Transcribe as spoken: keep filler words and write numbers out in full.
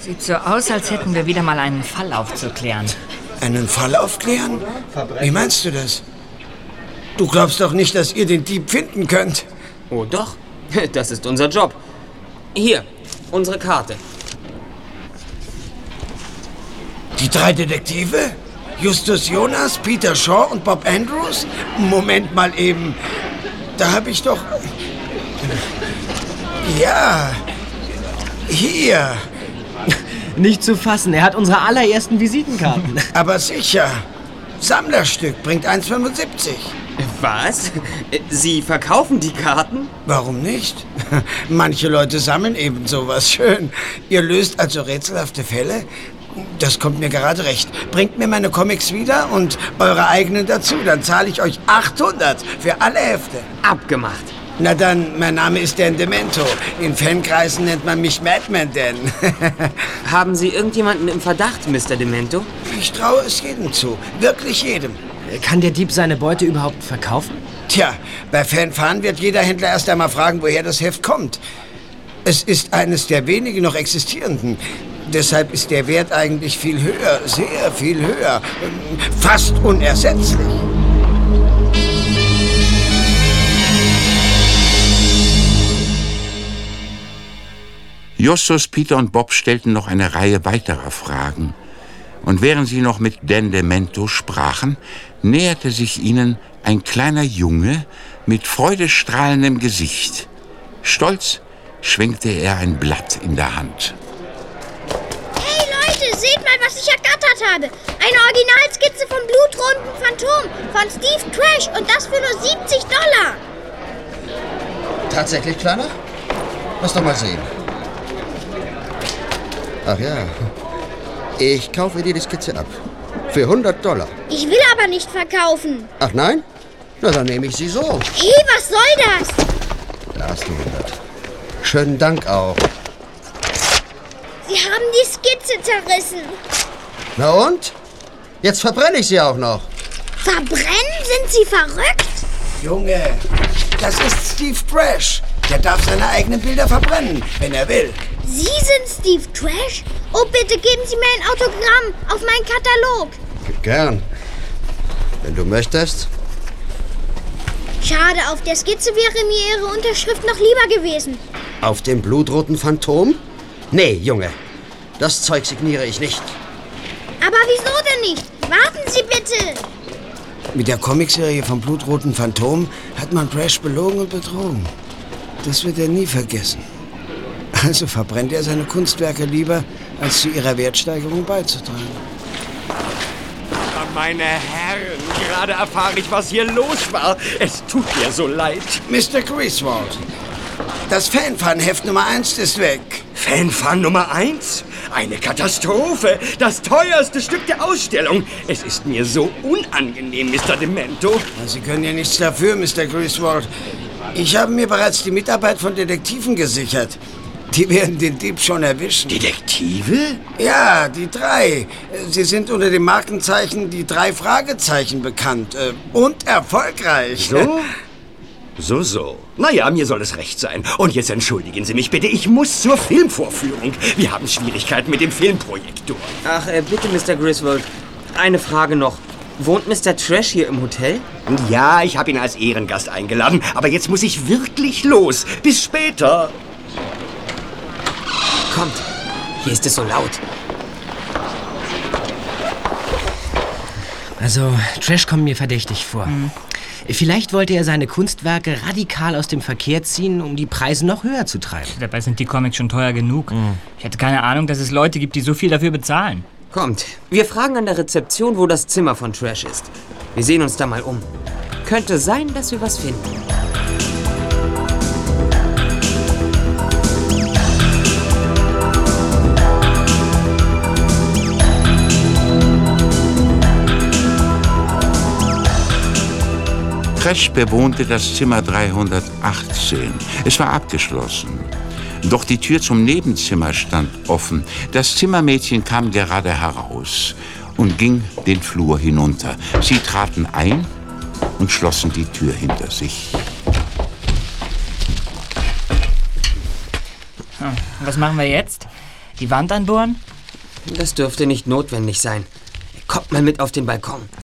Sieht so aus, als hätten wir wieder mal einen Fall aufzuklären. Einen Fall aufklären? Wie meinst du das? Du glaubst doch nicht, dass ihr den Dieb finden könnt? Oh doch, das ist unser Job. Hier, unsere Karte. Die drei Detektive? Justus Jonas, Peter Shaw und Bob Andrews? Moment mal eben. Da habe ich doch... Ja, hier. Nicht zu fassen, er hat unsere allerersten Visitenkarten. Aber sicher. Sammlerstück, bringt eins Komma fünfundsiebzig. Was? Sie verkaufen die Karten? Warum nicht? Manche Leute sammeln eben sowas. Schön. Ihr löst also rätselhafte Fälle? Das kommt mir gerade recht. Bringt mir meine Comics wieder und eure eigenen dazu. Dann zahle ich euch achthundert für alle Hefte. Abgemacht. Na dann, mein Name ist Dan Demento. In Fankreisen nennt man mich Madman Dan. Haben Sie irgendjemanden im Verdacht, Mister Demento? Ich traue es jedem zu. Wirklich jedem. Kann der Dieb seine Beute überhaupt verkaufen? Tja, bei Fanfan wird jeder Händler erst einmal fragen, woher das Heft kommt. Es ist eines der wenigen noch existierenden. Deshalb ist der Wert eigentlich viel höher, sehr viel höher. Fast unersetzlich. Justus, Peter und Bob stellten noch eine Reihe weiterer Fragen. Und während sie noch mit Dan Demento sprachen, näherte sich ihnen ein kleiner Junge mit freudestrahlendem Gesicht. Stolz schwenkte er ein Blatt in der Hand. Hey Leute, seht mal, was ich ergattert habe. Eine Originalskizze vom blutroten Phantom von Steve Trash und das für nur siebzig Dollar. Tatsächlich, Kleiner? Lass doch mal sehen. Ach ja, ich kaufe dir die Skizze ab. Für hundert Dollar. Ich will aber nicht verkaufen. Ach nein? Na, dann nehme ich sie so. Hey, was soll das? Da hast du hundert. Schönen Dank auch. Sie haben die Skizze zerrissen. Na und? Jetzt verbrenne ich sie auch noch. Verbrennen? Sind Sie verrückt? Junge, das ist Steve Trash. Der darf seine eigenen Bilder verbrennen, wenn er will. Sie sind Steve Trash? Oh, bitte geben Sie mir ein Autogramm auf meinen Katalog. Gern. Wenn du möchtest. Schade, auf der Skizze wäre mir Ihre Unterschrift noch lieber gewesen. Auf dem blutroten Phantom? Nee, Junge. Das Zeug signiere ich nicht. Aber wieso denn nicht? Warten Sie bitte. Mit der Comicserie vom blutroten Phantom hat man Trash belogen und betrogen. Das wird er nie vergessen. Also verbrennt er seine Kunstwerke lieber, als zu ihrer Wertsteigerung beizutragen. Meine Herren, gerade erfahre ich, was hier los war. Es tut mir so leid. Mister Griswold, das Fanfan-Heft Nummer eins ist weg. Fanfan Nummer eins? Eine Katastrophe. Das teuerste Stück der Ausstellung. Es ist mir so unangenehm, Mister Demento. Sie können ja nichts dafür, Mister Griswold. Ich habe mir bereits die Mitarbeit von Detektiven gesichert. Die werden den Dieb schon erwischen. Detektive? Ja, die drei. Sie sind unter dem Markenzeichen die drei Fragezeichen bekannt. Äh, und erfolgreich. So? So, so. Naja, mir soll es recht sein. Und jetzt entschuldigen Sie mich bitte, ich muss zur Filmvorführung. Wir haben Schwierigkeiten mit dem Filmprojektor. Ach, äh, bitte, Mister Griswold. Eine Frage noch. Wohnt Mister Trash hier im Hotel? Ja, ich habe ihn als Ehrengast eingeladen. Aber jetzt muss ich wirklich los. Bis später. Kommt, hier ist es so laut. Also, Trash kommt mir verdächtig vor. Mhm. Vielleicht wollte er seine Kunstwerke radikal aus dem Verkehr ziehen, um die Preise noch höher zu treiben. Dabei sind die Comics schon teuer genug. Mhm. Ich hätte keine Ahnung, dass es Leute gibt, die so viel dafür bezahlen. Kommt, wir fragen an der Rezeption, wo das Zimmer von Trash ist. Wir sehen uns da mal um. Könnte sein, dass wir was finden. Trash bewohnte das Zimmer dreihundertachtzehn. Es war abgeschlossen. Doch die Tür zum Nebenzimmer stand offen. Das Zimmermädchen kam gerade heraus und ging den Flur hinunter. Sie traten ein und schlossen die Tür hinter sich. Was machen wir jetzt? Die Wand anbohren? Das dürfte nicht notwendig sein. Kommt mal mit auf den Balkon.